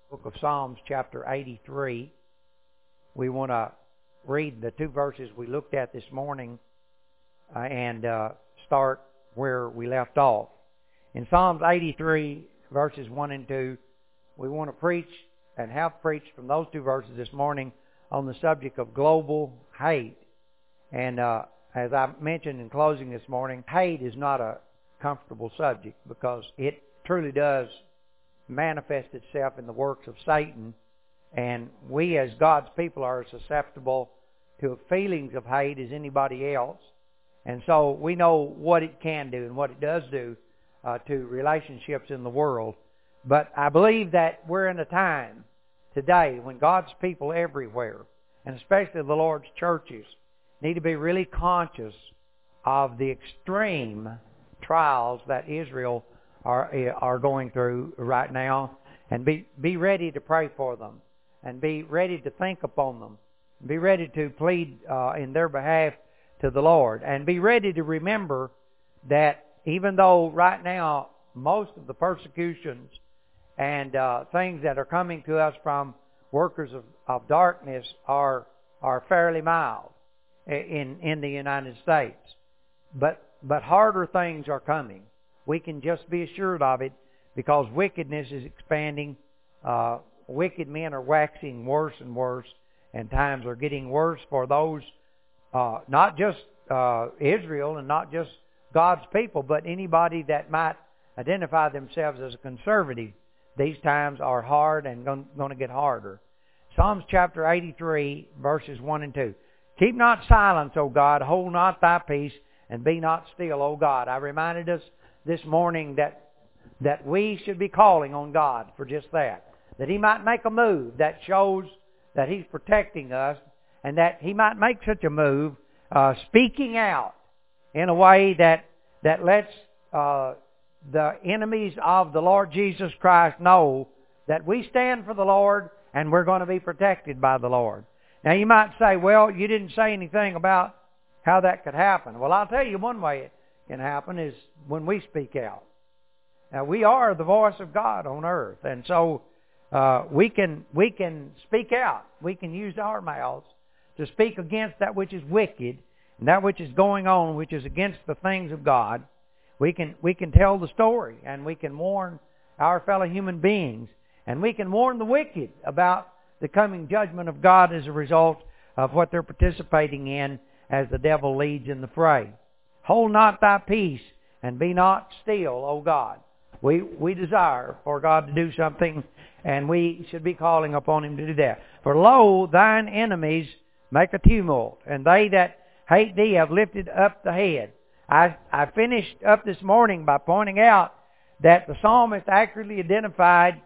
Book of Psalms, chapter 83. We want to read the two verses we looked at this morning and start where we left off. In Psalms 83, verses 1 and 2, we want to preach and have preached from those two verses this morning on the subject of global hate. And as I mentioned in closing this morning, hate is not a comfortable subject because it truly does manifest itself in the works of Satan, and we as God's people are as susceptible to feelings of hate as anybody else. And so we know what it can do and what it does do to relationships in the world. But I believe that we're in a time today when God's people everywhere, and especially the Lord's churches, need to be really conscious of the extreme trials that Israel are going through right now, and be ready to pray for them, and be ready to think upon them, be ready to plead in their behalf to the Lord, and be ready to remember that even though right now most of the persecutions and things that are coming to us from workers of darkness are fairly mild in the United States, but harder things are coming. We can just be assured of it because wickedness is expanding. Wicked men are waxing worse and worse, and times are getting worse for those, not just Israel and not just God's people, but anybody that might identify themselves as a conservative. These times are hard and going to get harder. Psalms chapter 83, verses 1 and 2. Keep not silence, O God, hold not thy peace, and be not still, O God. I reminded us this morning that we should be calling on God for just that He might make a move that shows that He's protecting us, and that He might make such a move, speaking out in a way that lets the enemies of the Lord Jesus Christ know that we stand for the Lord and we're going to be protected by the Lord. Now you might say, well, you didn't say anything about how that could happen. Well, I'll tell you one way it can happen is when we speak out. Now, we are the voice of God on earth, and so we can speak out. We can use our mouths to speak against that which is wicked and that which is going on, which is against the things of God. We can tell the story, and we can warn our fellow human beings, and we can warn the wicked about the coming judgment of God as a result of what they're participating in as the devil leads in the fray. Hold not thy peace, and be not still, O God. We desire for God to do something, and we should be calling upon Him to do that. For lo, thine enemies make a tumult, and they that hate thee have lifted up the head. I finished up this morning by pointing out that the psalmist accurately identified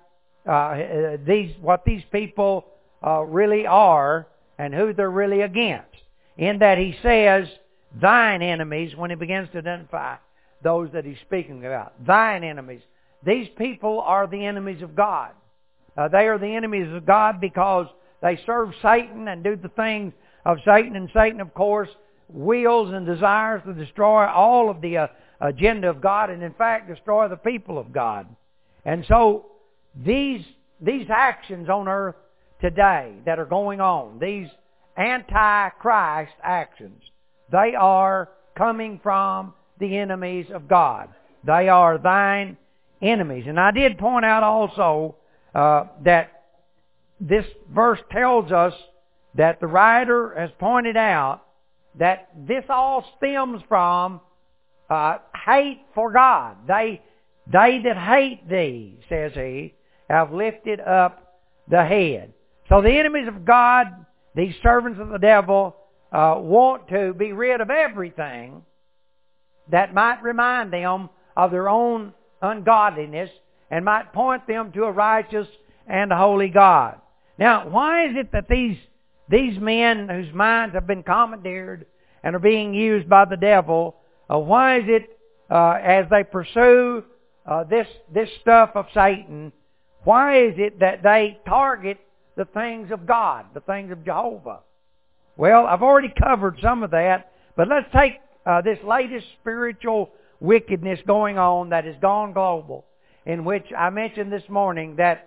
what these people really are and who they're really against, in that he says, thine enemies, when he begins to identify those that he's speaking about. Thine enemies. These people are the enemies of God. They are the enemies of God because they serve Satan and do the things of Satan. And Satan, of course, wills and desires to destroy all of the agenda of God, and in fact destroy the people of God. And so these actions on earth today that are going on, these anti-Christ actions, they are coming from the enemies of God. They are thine enemies. And I did point out also that this verse tells us that the writer has pointed out that this all stems from hate for God. They that hate thee, says he, have lifted up the head. So the enemies of God, these servants of the devil, want to be rid of everything that might remind them of their own ungodliness and might point them to a righteous and a holy God. Now, why is it that these men whose minds have been commandeered and are being used by the devil, why is it as they pursue this stuff of Satan, why is it that they target the things of God, the things of Jehovah? Well, I've already covered some of that, but let's take this latest spiritual wickedness going on that has gone global, in which I mentioned this morning that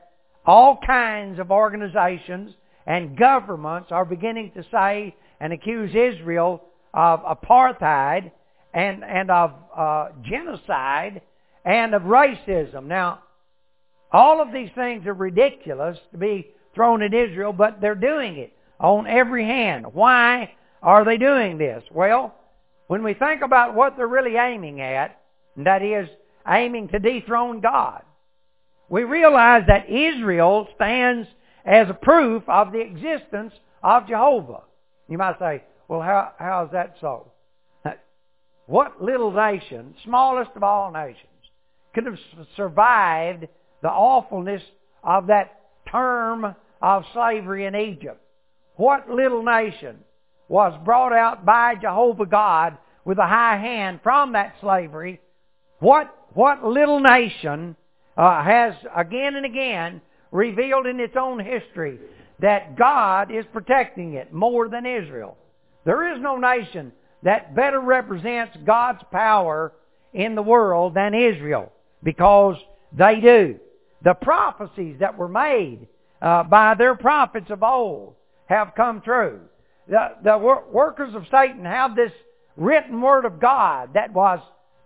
all kinds of organizations and governments are beginning to say and accuse Israel of apartheid and of genocide and of racism. Now, all of these things are ridiculous to be thrown at Israel, but they're doing it on every hand. Why are they doing this? Well, when we think about what they're really aiming at, and that is aiming to dethrone God, we realize that Israel stands as a proof of the existence of Jehovah. You might say, well, how is that so? What little nation, smallest of all nations, could have survived the awfulness of that term of slavery in Egypt? What little nation was brought out by Jehovah God with a high hand from that slavery? What little nation has again and again revealed in its own history that God is protecting it more than Israel? There is no nation that better represents God's power in the world than Israel, because they do. The prophecies that were made by their prophets of old have come true. The workers of Satan have this written word of God that was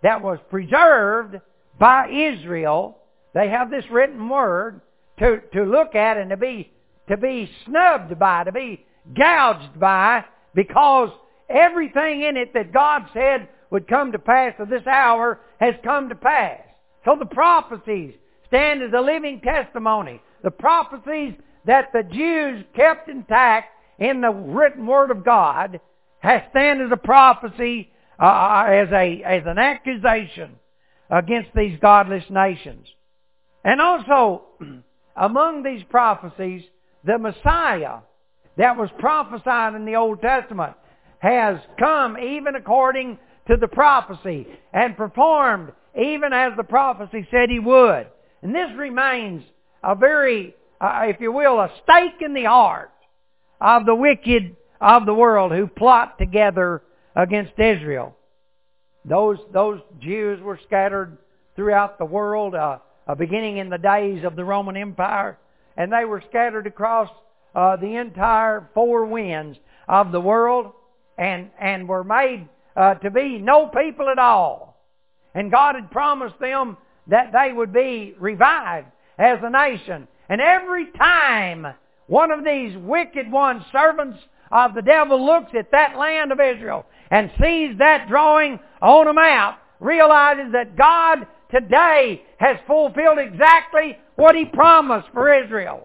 preserved by Israel. They have this written word to look at and to be snubbed by, to be gouged by, because everything in it that God said would come to pass at this hour has come to pass. So the prophecies stand as a living testimony. The prophecies that the Jews kept intact in the written Word of God has stand as a prophecy, as an accusation against these godless nations. And also, among these prophecies, the Messiah that was prophesied in the Old Testament has come even according to the prophecy and performed even as the prophecy said he would. And this remains a very, if you will, a stake in the heart of the wicked of the world who plot together against Israel. Those Jews were scattered throughout the world, beginning in the days of the Roman Empire, and they were scattered across the entire four winds of the world, and were made to be no people at all. And God had promised them that they would be revived as a nation. And every time one of these wicked ones, servants of the devil, looks at that land of Israel and sees that drawing on a map, realizes that God today has fulfilled exactly what He promised for Israel.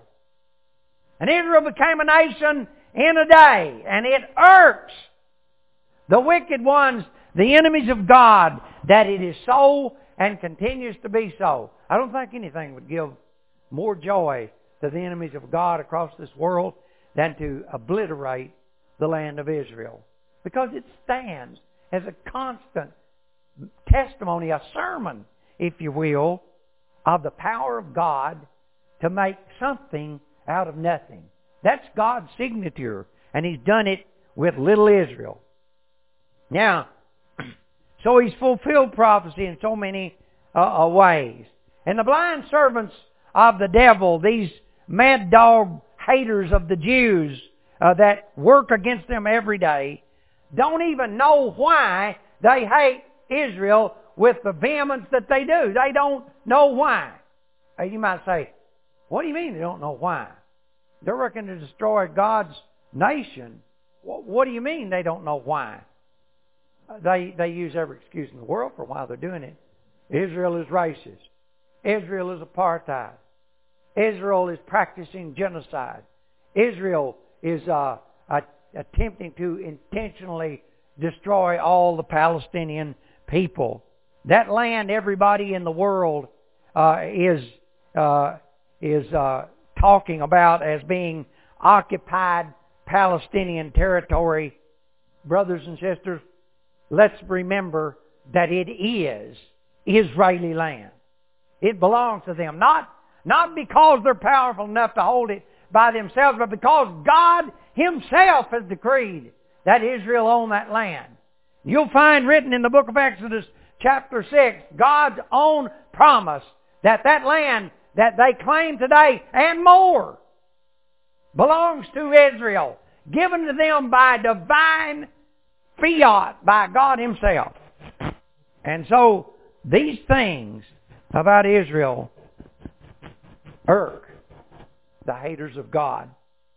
And Israel became a nation in a day. And it irks the wicked ones, the enemies of God, that it is so and continues to be so. I don't think anything would give more joy to the enemies of God across this world than to obliterate the land of Israel. Because it stands as a constant testimony, a sermon, if you will, of the power of God to make something out of nothing. That's God's signature, and He's done it with little Israel. Now, so He's fulfilled prophecy in so many ways. And the blind servants of the devil, these mad dog haters of the Jews that work against them every day, don't even know why they hate Israel with the vehemence that they do. They don't know why. You might say, what do you mean they don't know why? They're working to destroy God's nation. What do you mean they don't know why? They use every excuse in the world for why they're doing it. Israel is racist. Israel is apartheid. Israel is practicing genocide. Israel is attempting to intentionally destroy all the Palestinian people. That land, everybody in the world is talking about as being occupied Palestinian territory. Brothers and sisters, let's remember that it is Israeli land. It belongs to them. Not because they're powerful enough to hold it by themselves, but because God Himself has decreed that Israel own that land. You'll find written in the book of Exodus chapter 6, God's own promise that land that they claim today and more belongs to Israel, given to them by divine fiat, by God Himself. And so these things about Israel irk the haters of God.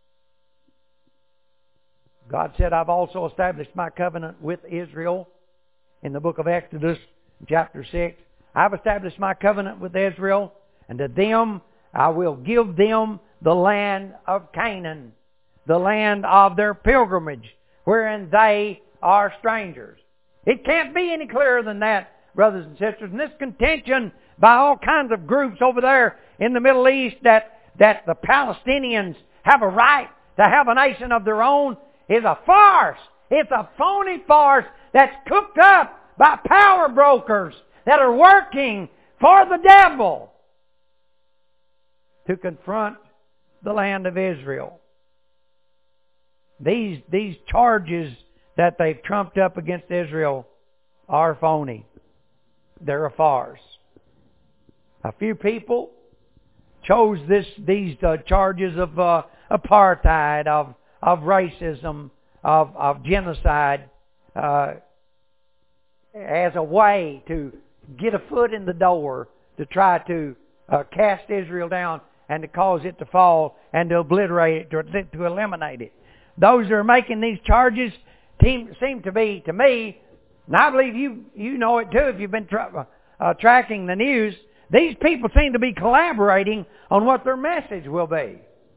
God said, I've also established my covenant with Israel in the book of Exodus, chapter 6. I've established my covenant with Israel, and to them I will give them the land of Canaan, the land of their pilgrimage, wherein they are strangers. It can't be any clearer than that, brothers and sisters. And this contention by all kinds of groups over there in the Middle East that the Palestinians have a right to have a nation of their own is a farce. It's a phony farce that's cooked up by power brokers that are working for the devil to confront the land of Israel. These charges that they've trumped up against Israel are phony. They're a farce. A few people chose these charges of apartheid, of racism, of genocide as a way to get a foot in the door to try to cast Israel down and to cause it to fall and to obliterate it, to eliminate it. Those who are making these charges seem to be, to me, and I believe you know it too if you've been tracking the news, these people seem to be collaborating on what their message will be.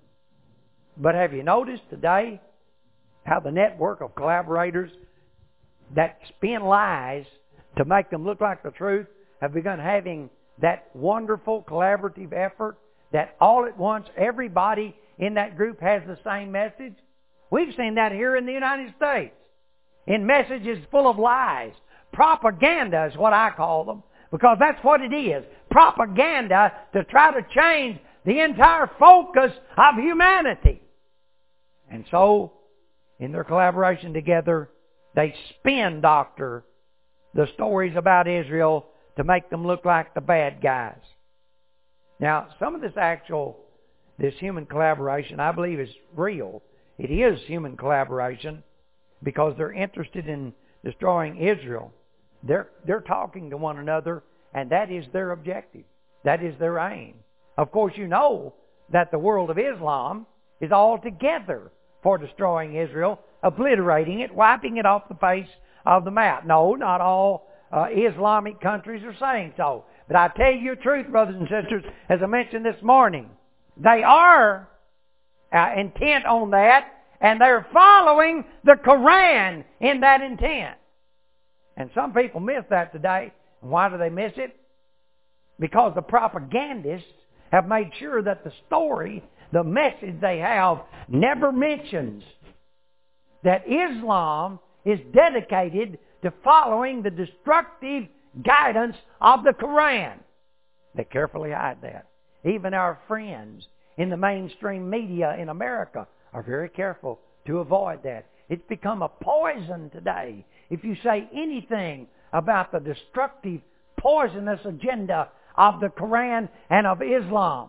But have you noticed today how the network of collaborators that spin lies to make them look like the truth have begun having that wonderful collaborative effort that all at once everybody in that group has the same message? We've seen that here in the United States in messages full of lies. Propaganda is what I call them, because that's what it is. Propaganda to try to change the entire focus of humanity. And so, in their collaboration together, they spin doctor the stories about Israel to make them look like the bad guys. Now, some of this human collaboration, I believe, is real. It is human collaboration because they're interested in destroying Israel. They're talking to one another, and that is their objective. That is their aim. Of course, you know that the world of Islam is all together for destroying Israel, obliterating it, wiping it off the face of the map. No, not all Islamic countries are saying so. But I tell you the truth, brothers and sisters, as I mentioned this morning, they are intent on that, and they're following the Quran in that intent. And some people miss that today. And why do they miss it? Because the propagandists have made sure that the story, the message they have, never mentions that Islam is dedicated to following the destructive guidance of the Quran. They carefully hide that. Even our friends in the mainstream media in America are very careful to avoid that. It's become a poison today. If you say anything about the destructive, poisonous agenda of the Quran and of Islam,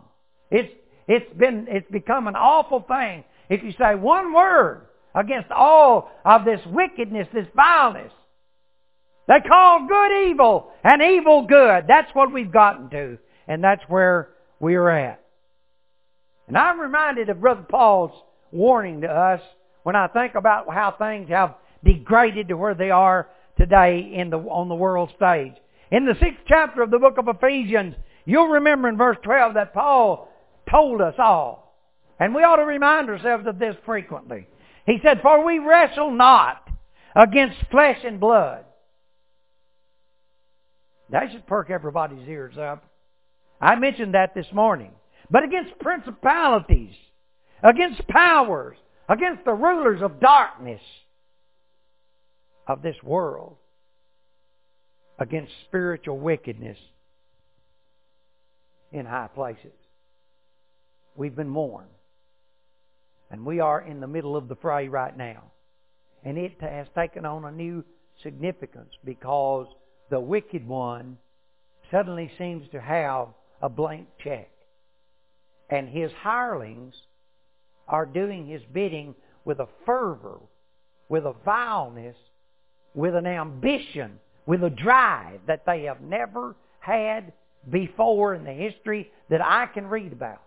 it's become an awful thing. If you say one word against all of this wickedness, this vileness, they call good evil and evil good. That's what we've gotten to, and that's where we're at. And I'm reminded of Brother Paul's warning to us when I think about how things have degraded to where they are today on the world stage. In the 6th chapter of the book of Ephesians, you'll remember in verse 12 that Paul told us all, and we ought to remind ourselves of this frequently. He said, "For we wrestle not against flesh and blood." That should perk everybody's ears up. I mentioned that this morning. But against principalities, against powers, against the rulers of darkness of this world, against spiritual wickedness in high places. We've been warned. And we are in the middle of the fray right now. And it has taken on a new significance because the wicked one suddenly seems to have a blank check. and his hirelings are doing his bidding with a fervor, with a vileness, with an ambition, with a drive that they have never had before in the history that I can read about.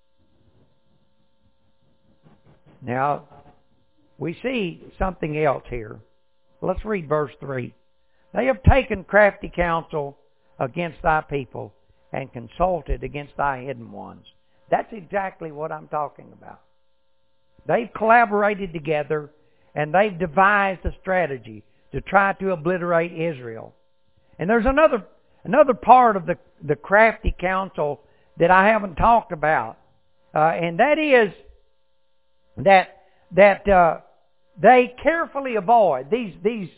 Now, we see something else here. Let's read verse 3. They have taken crafty counsel against thy people and consulted against thy hidden ones. That's exactly what I'm talking about. They've collaborated together and they've devised a strategy to try to obliterate Israel. And there's another part of the crafty counsel that I haven't talked about, and that is that they carefully avoid these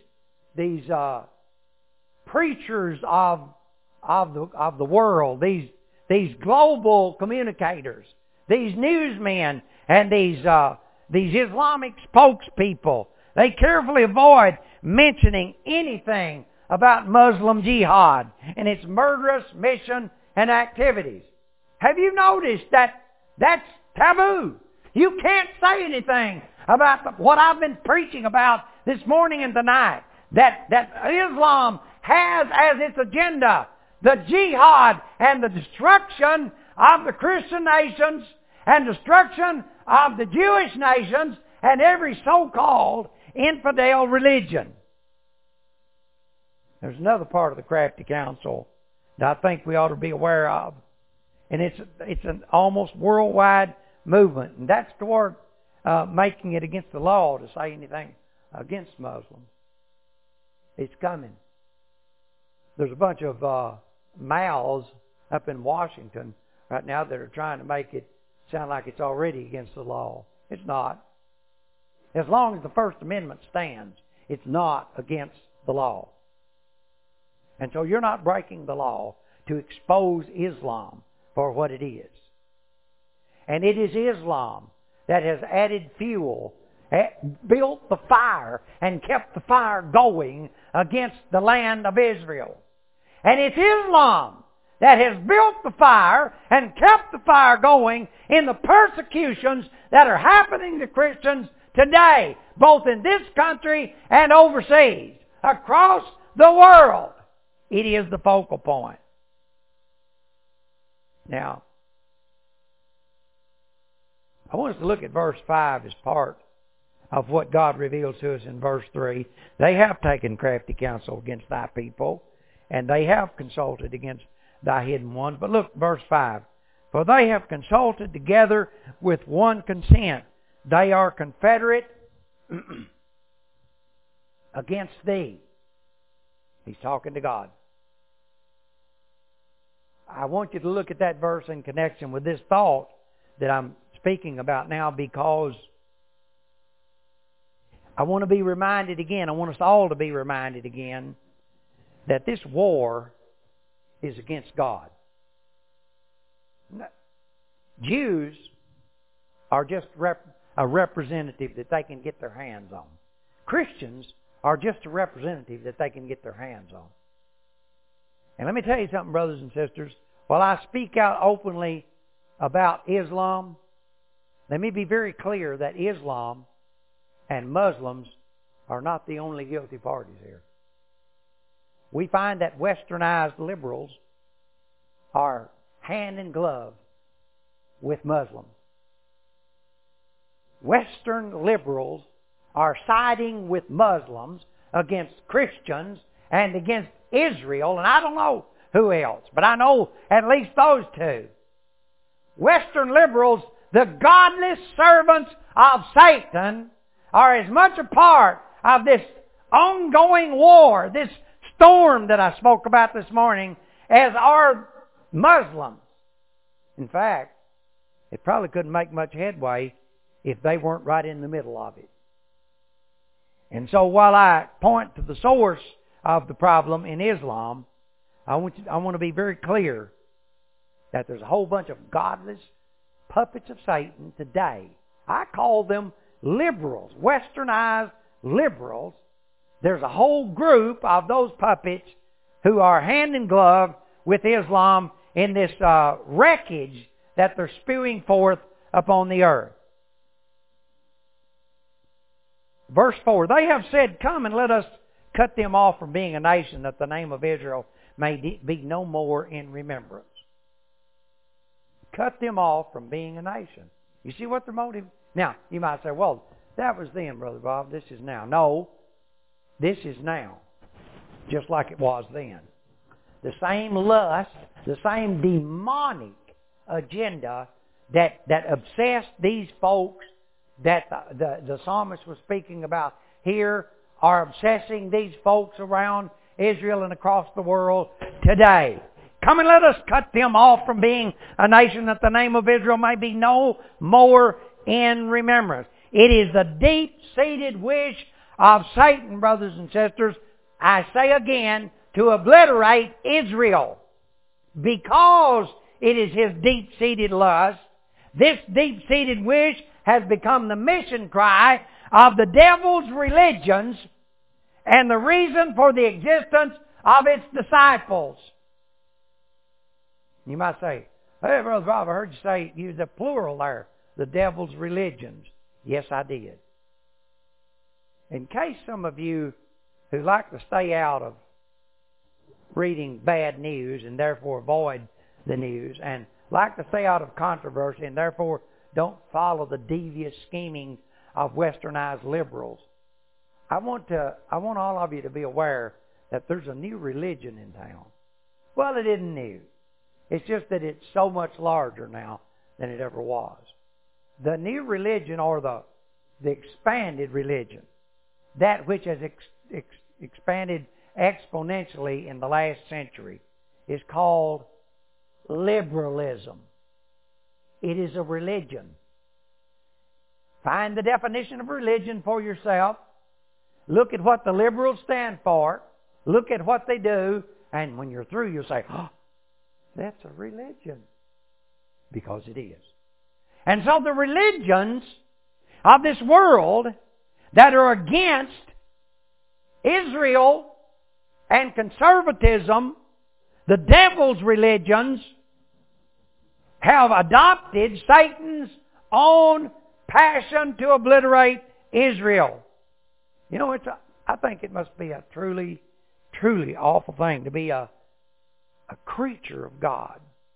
preachers of the world, these global communicators, these newsmen, and these Islamic spokespeople. They carefully avoid mentioning anything about Muslim jihad and its murderous mission and activities. Have you noticed that that's taboo? You can't say anything about what I've been preaching about this morning and tonight. That Islam has as its agenda the jihad and the destruction of the Christian nations and destruction of the Jewish nations and every so-called infidel religion. There's another part of the crafty counsel that I think we ought to be aware of. And it's an almost worldwide movement. And that's toward making it against the law to say anything against Muslims. It's coming. There's a bunch of mouths up in Washington right now that are trying to make it sound like it's already against the law. It's not. As long as the First Amendment stands, it's not against the law. And so you're not breaking the law to expose Islam for what it is. And it is Islam that has added fuel, built the fire, and kept the fire going against the land of Israel. And it's Islam that has built the fire and kept the fire going in the persecutions that are happening to Christians today, both in this country and overseas, across the world. It is the focal point. Now, I want us to look at verse 5 as part of what God reveals to us in verse 3. They have taken crafty counsel against thy people, and they have consulted against thy hidden ones. But look, verse 5. For they have consulted together with one consent. They are confederate against thee. He's talking to God. I want you to look at that verse in connection with this thought that I'm speaking about now, because I want to be reminded again, I want us all to be reminded again, that this war is against God. Jews are just a representative that they can get their hands on. Christians are just a representative that they can get their hands on. And let me tell you something, brothers and sisters. While I speak out openly about Islam, let me be very clear that Islam and Muslims are not the only guilty parties here. We find that westernized liberals are hand in glove with Muslims. Western liberals are siding with Muslims against Christians and against Israel, and I don't know who else, but I know at least those two. Western liberals, the godless servants of Satan, are as much a part of this ongoing war, this storm that I spoke about this morning, as are Muslims. In fact, it probably couldn't make much headway if they weren't right in the middle of it. And so while I point to the source of the problem in Islam, I want to be very clear that there's a whole bunch of godless puppets of Satan today. I call them liberals, westernized liberals. There's a whole group of those puppets who are hand in glove with Islam in this wreckage that they're spewing forth upon the earth. Verse 4, they have said, come and let us cut them off from being a nation, that the name of Israel may be no more in remembrance. Cut them off from being a nation. You see what their motive? Now, you might say, well, that was then, Brother Bob. This is now. No, this is now. Just like it was then. The same lust, the same demonic agenda that obsessed these folks that the psalmist was speaking about here are obsessing these folks around Israel and across the world today. Come and let us cut them off from being a nation, that the name of Israel may be no more in remembrance. It is the deep-seated wish of Satan, brothers and sisters, I say again, to obliterate Israel. Because it is his deep-seated lust, this deep-seated wish has become the mission cry of the devil's religions and the reason for the existence of its disciples. You might say, hey, Brother Bob, I heard you say, use the plural there, the devil's religions. Yes, I did. In case some of you who like to stay out of reading bad news and therefore avoid the news, and like to stay out of controversy and therefore don't follow the devious scheming of westernized liberals, I want all of you to be aware that there's a new religion in town. Well, it isn't new. It's just that it's so much larger now than it ever was. The new religion, or the expanded religion, that which has expanded exponentially in the last century, is called liberalism. It is a religion. Find the definition of religion for yourself. Look at what the liberals stand for. Look at what they do. And when you're through, you'll say, oh, that's a religion. Because it is. And so the religions of this world that are against Israel and conservatism, the devil's religions, have adopted Satan's own passion to obliterate Israel. You know, I think it must be a truly, truly awful thing to be a creature of God.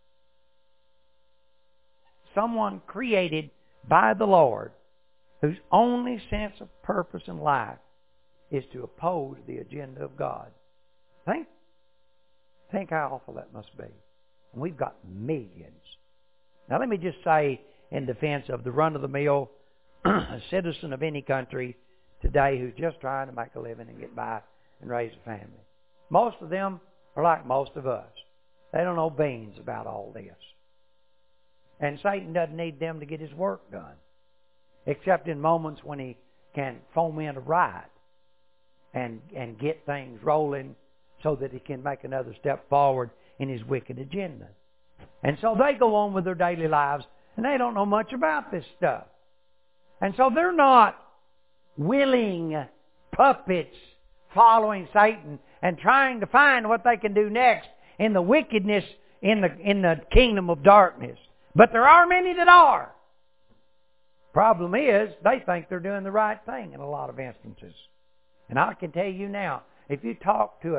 Someone created by the Lord, whose only sense of purpose in life is to oppose the agenda of God. Think how awful that must be. And we've got millions. Now let me just say, in defense of the run-of-the-mill citizen of any country today who's just trying to make a living and get by and raise a family. Most of them are like most of us. They don't know beans about all this. And Satan doesn't need them to get his work done, except in moments when he can foment a riot and get things rolling so that he can make another step forward in his wicked agenda. And so they go on with their daily lives, and they don't know much about this stuff. And so they're not willing puppets following Satan and trying to find what they can do next in the wickedness in the kingdom of darkness. But there are many that are. Problem is, they think they're doing the right thing in a lot of instances. And I can tell you now, if you talk to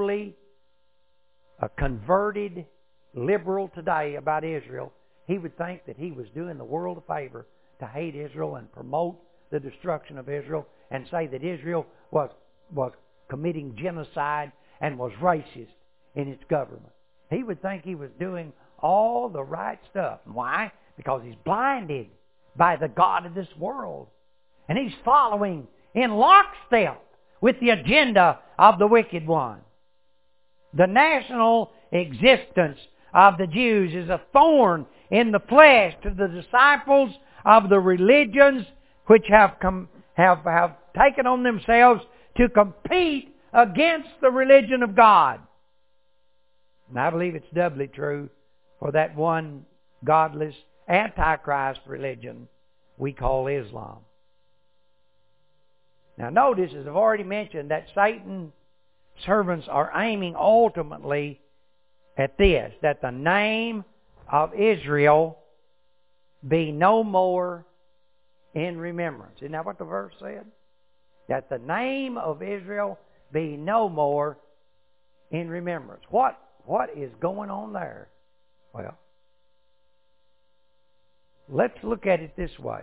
a converted liberal today about Israel, he would think that he was doing the world a favor to hate Israel and promote the destruction of Israel and say that Israel was committing genocide and was racist in its government. He would think he was doing all the right stuff. Why? Because he's blinded by the God of this world. And he's following in lockstep with the agenda of the wicked one. The national existence of the Jews is a thorn in the flesh to the disciples of the religions which have taken on themselves to compete against the religion of God. And I believe it's doubly true for that one godless, antichrist religion we call Islam. Now notice, as I've already mentioned, that Satan's servants are aiming ultimately at this, that the name of Israel be no more in remembrance. Isn't that what the verse said? That the name of Israel be no more in remembrance. What is going on there? Well, let's look at it this way.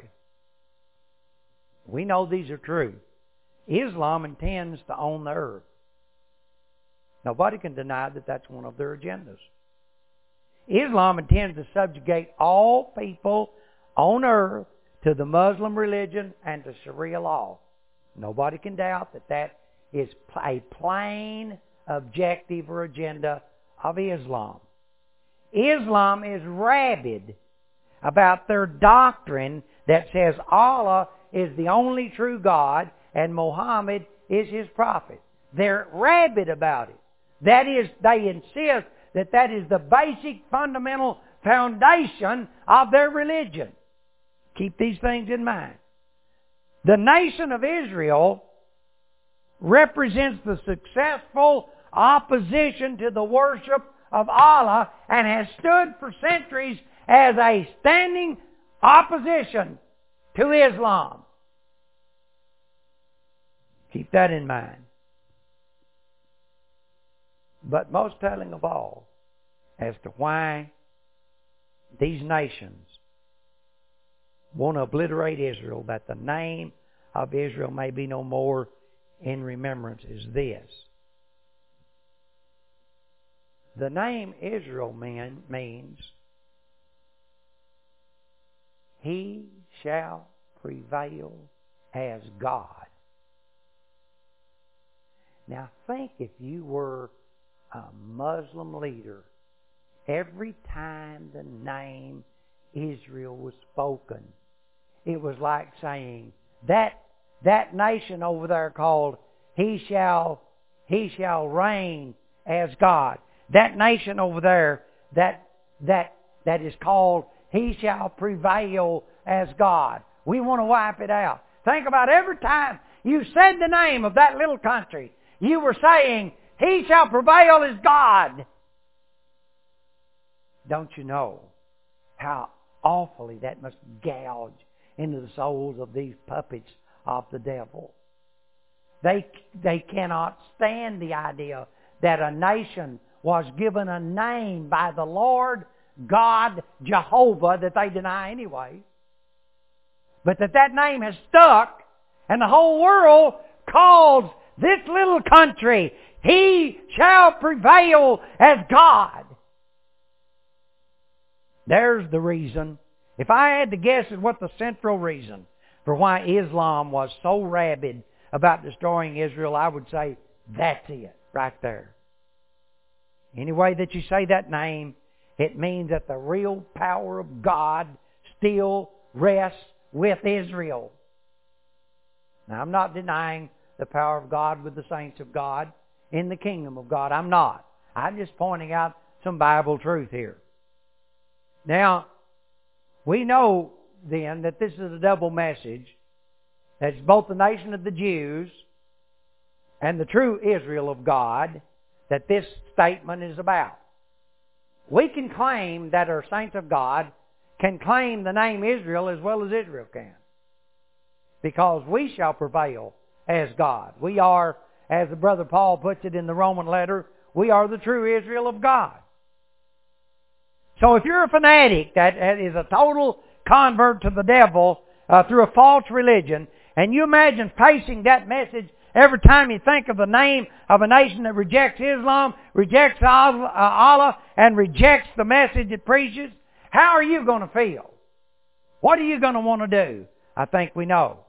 We know these are true. Islam intends to own the earth. Nobody can deny that that's one of their agendas. Islam intends to subjugate all people on earth to the Muslim religion and to Sharia law. Nobody can doubt that that is a plain objective or agenda of Islam. Islam is rabid about their doctrine that says Allah is the only true God and Muhammad is his prophet. They're rabid about it. That is, they insist that that is the basic fundamental foundation of their religion. Keep these things in mind. The nation of Israel represents the successful opposition to the worship of Allah and has stood for centuries as a standing opposition to Islam. Keep that in mind. But most telling of all as to why these nations want to obliterate Israel, that the name of Israel may be no more in remembrance, is this. The name Israel means He shall prevail as God. Now think if you were a Muslim leader, every time the name Israel was spoken, it was like saying, that nation over there called He shall reign as God. That nation over there that is called He shall prevail as God. We want to wipe it out. Think about every time you said the name of that little country, you were saying, He shall prevail as God. Don't you know how awfully that must gouge into the souls of these puppets of the devil? They cannot stand the idea that a nation was given a name by the Lord God Jehovah that they deny anyway, but that name has stuck, and the whole world calls this little country, He shall prevail as God. There's the reason. If I had to guess at what the central reason for why Islam was so rabid about destroying Israel, I would say that's it, right there. Any way that you say that name, it means that the real power of God still rests with Israel. Now, I'm not denying the power of God with the saints of God in the kingdom of God. I'm not. I'm just pointing out some Bible truth here. Now, we know then that this is a double message. That's both the nation of the Jews and the true Israel of God that this statement is about. We can claim that our saints of God can claim the name Israel as well as Israel can, because we shall prevail as God. We are, as the brother Paul puts it in the Roman letter, we are the true Israel of God. So if you're a fanatic that is a total convert to the devil through a false religion, and you imagine facing that message every time you think of the name of a nation that rejects Islam, rejects Allah, and rejects the message it preaches, how are you going to feel? What are you going to want to do? I think we know.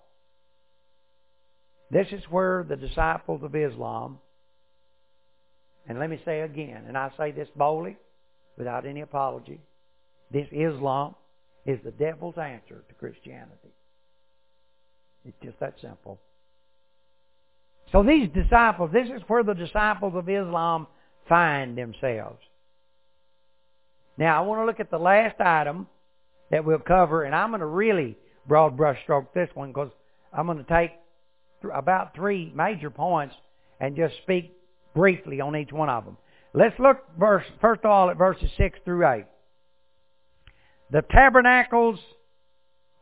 This is where the disciples of Islam, and let me say again, and I say this boldly, without any apology, this Islam is the devil's answer to Christianity. It's just that simple. So these disciples, this is where the disciples of Islam find themselves. Now, I want to look at the last item that we'll cover, and I'm going to really broad brush stroke this one, because I'm going to take about 3 major points and just speak briefly on each one of them. Let's look first of all at verses 6 through 8. The tabernacles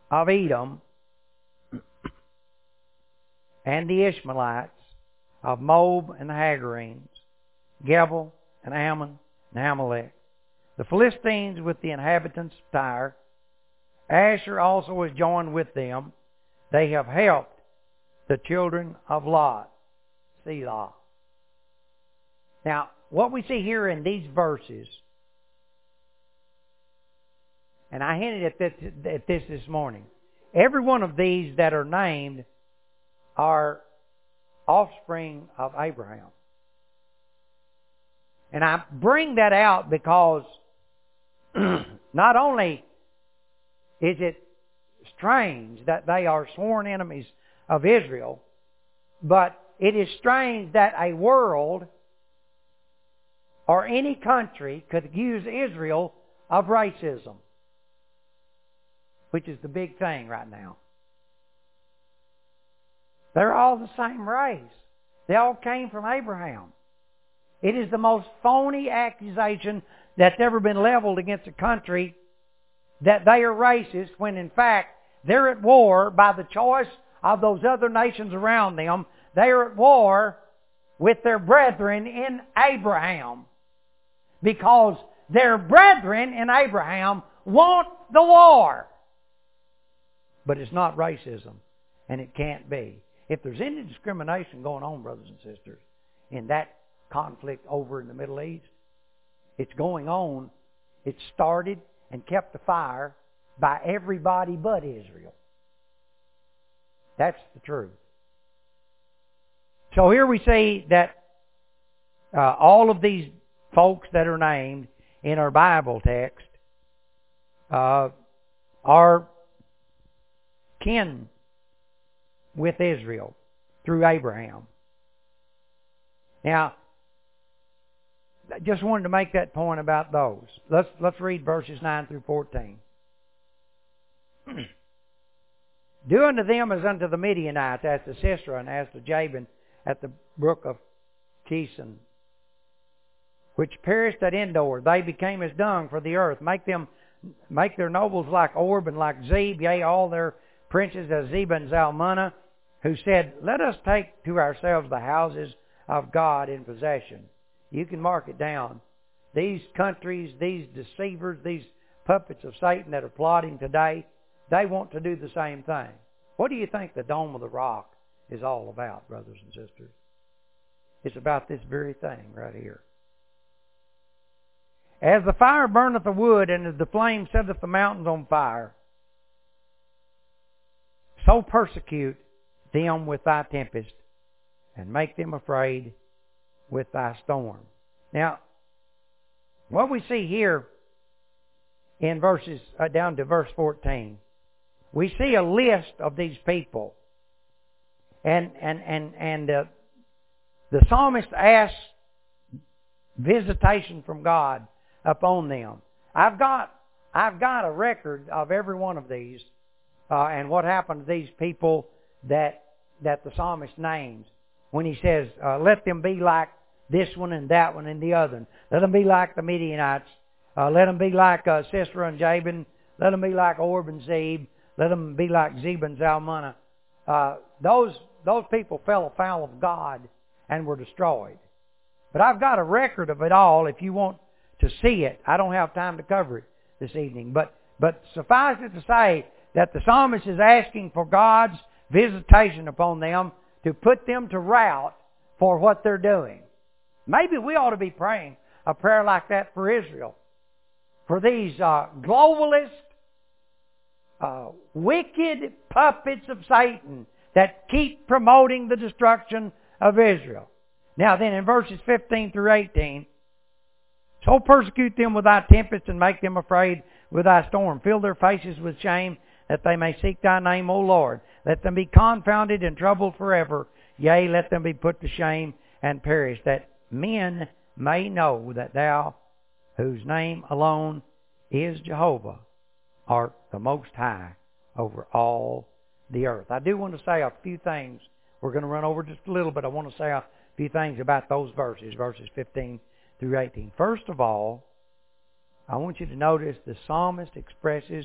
of Edom, and the Ishmaelites, of Moab and the Hagarenes, Gebal and Ammon and Amalek, the Philistines with the inhabitants of Tyre. Asher also is joined with them. They have helped the children of Lot. Selah. Now, what we see here in these verses, and I hinted at this morning, every one of these that are named are offspring of Abraham. And I bring that out because not only is it strange that they are sworn enemies of Israel, but it is strange that a world or any country could accuse Israel of racism, which is the big thing right now. They're all the same race. They all came from Abraham. It is the most phony accusation that's ever been leveled against a country that they are racist, when in fact they're at war by the choice of those other nations around them. They are at war with their brethren in Abraham, because their brethren in Abraham want the war. But it's not racism, and it can't be. If there's any discrimination going on, brothers and sisters, in that conflict over in the Middle East, it's going on. It started and kept afire by everybody but Israel. That's the truth. So here we see that all of these folks that are named in our Bible text are kin with Israel through Abraham. Now, I just wanted to make that point about those. Let's read verses 9 through 14. Do unto them as unto the Midianites, as to Sisera and as to Jabin at the brook of Kison, which perished at Endor. They became as dung for the earth. Make their nobles like Orb and like Zeb, yea, all their princes as Zebah and Zalmunna, who said, let us take to ourselves the houses of God in possession. You can mark it down. These countries, these deceivers, these puppets of Satan that are plotting today, they want to do the same thing. What do you think the Dome of the Rock is all about, brothers and sisters? It's about this very thing right here. As the fire burneth the wood, and as the flame setteth the mountains on fire, so persecute them with thy tempest, and make them afraid with thy storm. Now, what we see here in verses down to verse 14, we see a list of these people, and the psalmist asks visitation from God upon them. I've got a record of every one of these, and what happened to these people that the psalmist names when he says, let them be like this one and that one and the other. Let them be like the Midianites. Let them be like Sisera and Jabin. Let them be like Orb and Zeb. Let them be like Zeb and Zalmunna. Those people fell afoul of God and were destroyed. But I've got a record of it all if you want to see it. I don't have time to cover it this evening. But suffice it to say that the psalmist is asking for God's visitation upon them to put them to rout for what they're doing. Maybe we ought to be praying a prayer like that for Israel. For these globalist, wicked puppets of Satan that keep promoting the destruction of Israel. Now then, in verses 15 through 18, so persecute them with thy tempest, and make them afraid with thy storm. Fill their faces with shame, that they may seek thy name, O Lord. Let them be confounded and troubled forever. Yea, let them be put to shame and perish, that men may know that thou, whose name alone is Jehovah, art the Most High over all the earth. I do want to say a few things. We're going to run over just a little bit. I want to say a few things about those verses 15 through 18. First of all, I want you to notice the psalmist expresses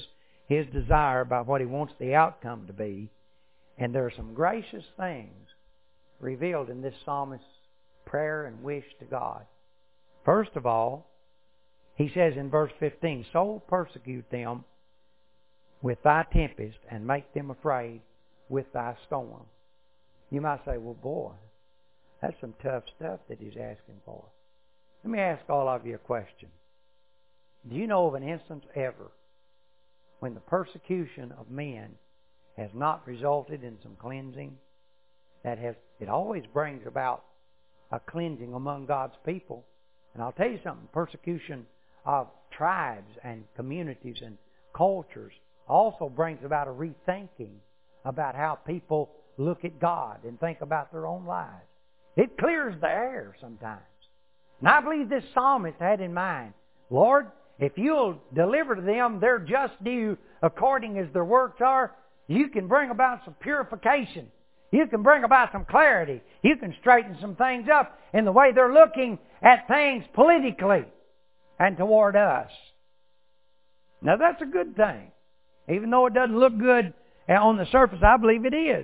His desire about what He wants the outcome to be. And there are some gracious things revealed in this psalmist's prayer and wish to God. First of all, he says in verse 15, "So persecute them with thy tempest, and make them afraid with thy storm." You might say, well, boy, that's some tough stuff that he's asking for. Let me ask all of you a question. Do you know of an instance ever when the persecution of men has not resulted in some cleansing? It always brings about a cleansing among God's people. And I'll tell you something, persecution of tribes and communities and cultures also brings about a rethinking about how people look at God and think about their own lives. It clears the air sometimes. And I believe this psalmist had in mind, Lord, if you'll deliver to them their just due according as their works are, you can bring about some purification. You can bring about some clarity. You can straighten some things up in the way they're looking at things politically and toward us. Now that's a good thing. Even though it doesn't look good on the surface, I believe it is.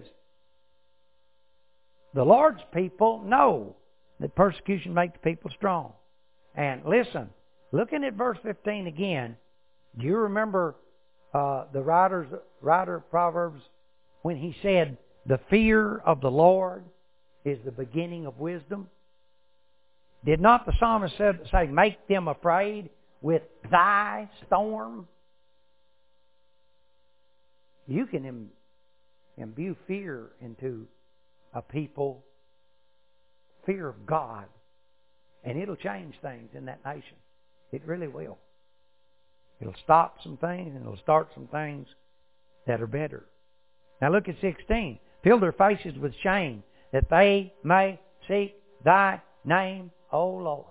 The Lord's people know that persecution makes the people strong. And listen, looking at verse 15 again, do you remember the writer of Proverbs when he said, "The fear of the Lord is the beginning of wisdom"? Did not the psalmist say, "Make them afraid with thy storm"? You can imbue fear into a people, fear of God, and it'll change things in that nation. It really will. It'll stop some things and it'll start some things that are better. Now look at 16. "Fill their faces with shame, that they may seek thy name, O Lord."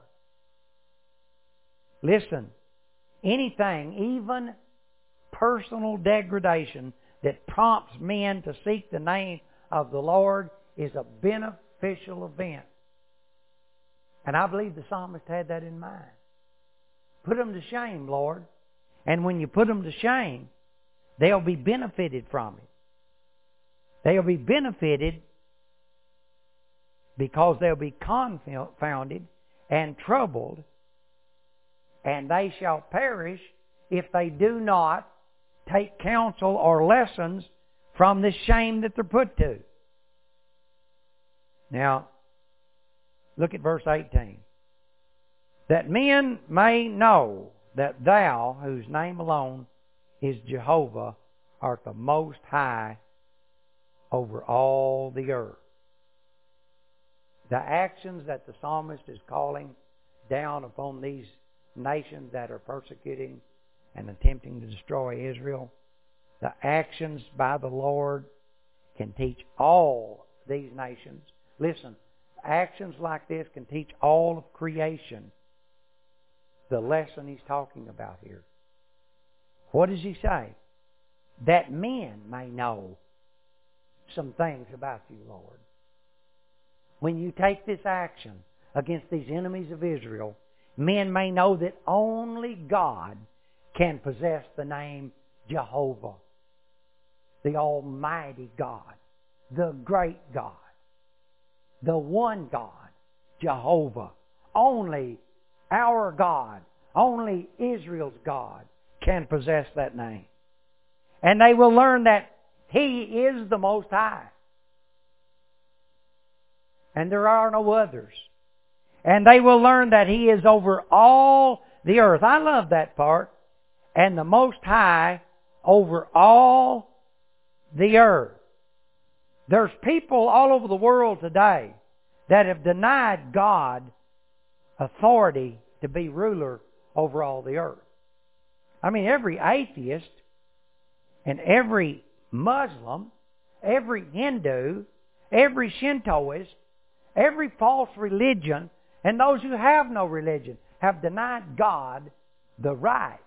Listen, anything, even personal degradation that prompts men to seek the name of the Lord is a beneficial event. And I believe the psalmist had that in mind. Put them to shame, Lord. And when you put them to shame, they'll be benefited from it. They'll be benefited because they'll be confounded and troubled, and they shall perish if they do not take counsel or lessons from this shame that they're put to. Now, look at verse 18. "That men may know that thou, whose name alone is Jehovah, art the most high over all the earth." The actions that the psalmist is calling down upon these nations that are persecuting and attempting to destroy Israel, the actions by the Lord can teach all these nations. Listen, actions like this can teach all of creation the lesson he's talking about here. What does he say? That men may know some things about you, Lord. When you take this action against these enemies of Israel, men may know that only God can possess the name Jehovah, the Almighty God, the great God, the one God, Jehovah. Only our God, only Israel's God can possess that name. And they will learn that He is the Most High. And there are no others. And they will learn that He is over all the earth. I love that part. And the Most High over all the earth. There's people all over the world today that have denied God authority to be ruler over all the earth. I mean, every atheist and every Muslim, every Hindu, every Shintoist, every false religion, and those who have no religion have denied God the right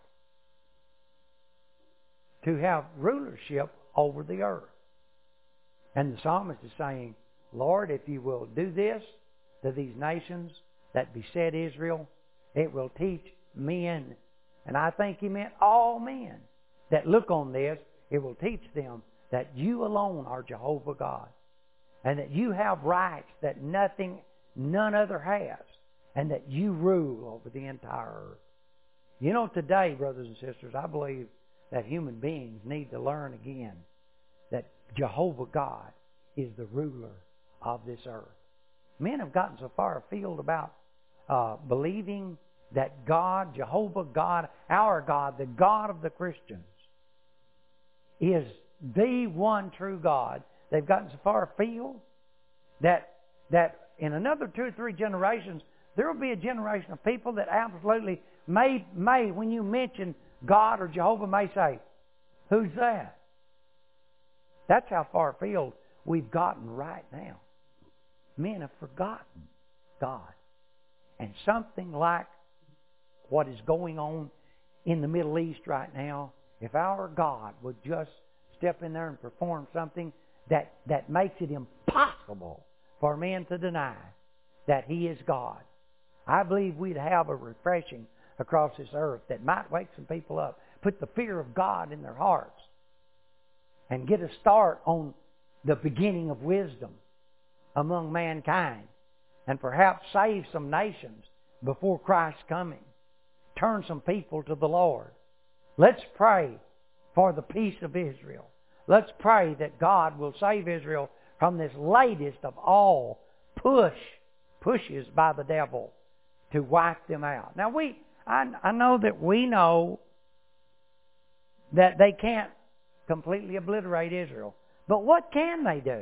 to have rulership over the earth. And the psalmist is saying, Lord, if you will do this to these nations that beset Israel, it will teach men, and I think he meant all men, that look on this, it will teach them that you alone are Jehovah God, and that you have rights that none other has, and that you rule over the entire earth. You know, today, brothers and sisters, I believe that human beings need to learn again that Jehovah God is the ruler of this earth. Men have gotten so far afield about believing that God, Jehovah God, our God, the God of the Christians, is the one true God. They've gotten so far afield that in another 2 or 3 generations, there will be a generation of people that absolutely may, when you mention God or Jehovah, may say, "Who's that?" That's how far afield we've gotten right now. Men have forgotten God. And something like what is going on in the Middle East right now, if our God would just step in there and perform something that makes it impossible for men to deny that He is God, I believe we'd have a refreshing across this earth that might wake some people up, put the fear of God in their hearts, and get a start on the beginning of wisdom among mankind, and perhaps save some nations before Christ's coming. Turn some people to the Lord. Let's pray for the peace of Israel. Let's pray that God will save Israel from this latest of all pushes by the devil to wipe them out. Now, I know that we know that they can't completely obliterate Israel. But what can they do?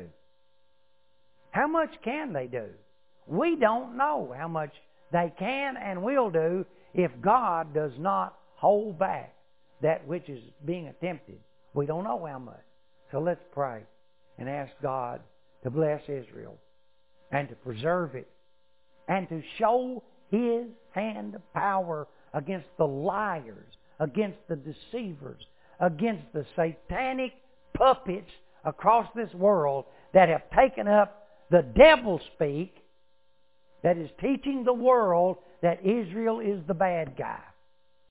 How much can they do? We don't know how much they can and will do if God does not hold back that which is being attempted. We don't know how much. So let's pray and ask God to bless Israel and to preserve it and to show His hand of power against the liars, against the deceivers, against the satanic puppets across this world that have taken up the devil speak that is teaching the world that Israel is the bad guy.